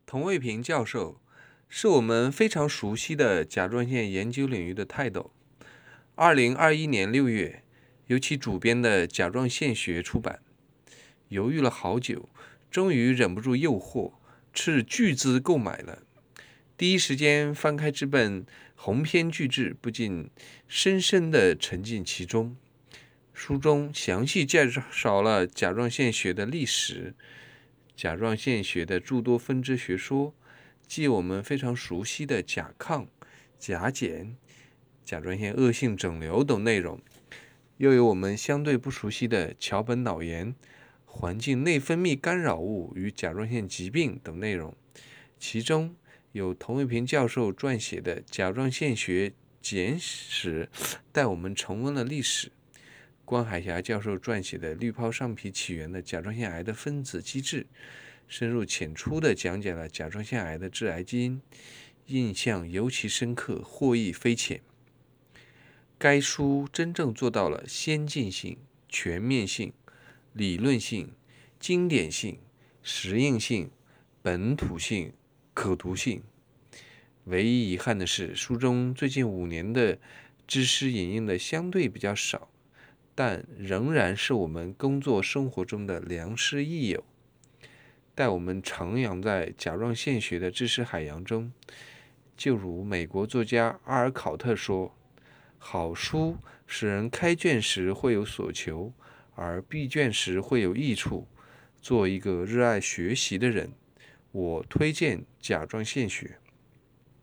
童卫平教授是我们非常熟悉的甲状腺研究领域的泰斗。2021年6月，由其主编的《甲状腺学》出版，犹豫了好久，终于忍不住诱惑，斥巨资购买了。第一时间翻开这本鸿篇巨制，不禁深深地沉浸其中。书中详细介绍了甲状腺学的历史、甲状腺学的诸多分支学说，既我们非常熟悉的甲亢、甲减、甲状腺恶性肿瘤等内容，又有我们相对不熟悉的桥本脑炎、环境内分泌干扰物与甲状腺疾病等内容。其中有童卫平教授撰写的《甲状腺学简史》，带我们重温了历史。关海霞教授撰写的《滤泡上皮起源的甲状腺癌的分子机制》，深入浅出地讲解了甲状腺癌的致癌基因，印象尤其深刻，获益匪浅。该书真正做到了先进性、全面性、理论性、经典性、实用性、本土性、可读性。唯一遗憾的是，书中最近5年的知识引用的相对比较少，但仍然是我们工作生活中的良师益友，带我们徜徉在甲状腺学的知识海洋中。就如美国作家阿尔考特说，好书使人开卷时会有所求，而闭卷时会有益处。做一个热爱学习的人，我推荐甲状腺学。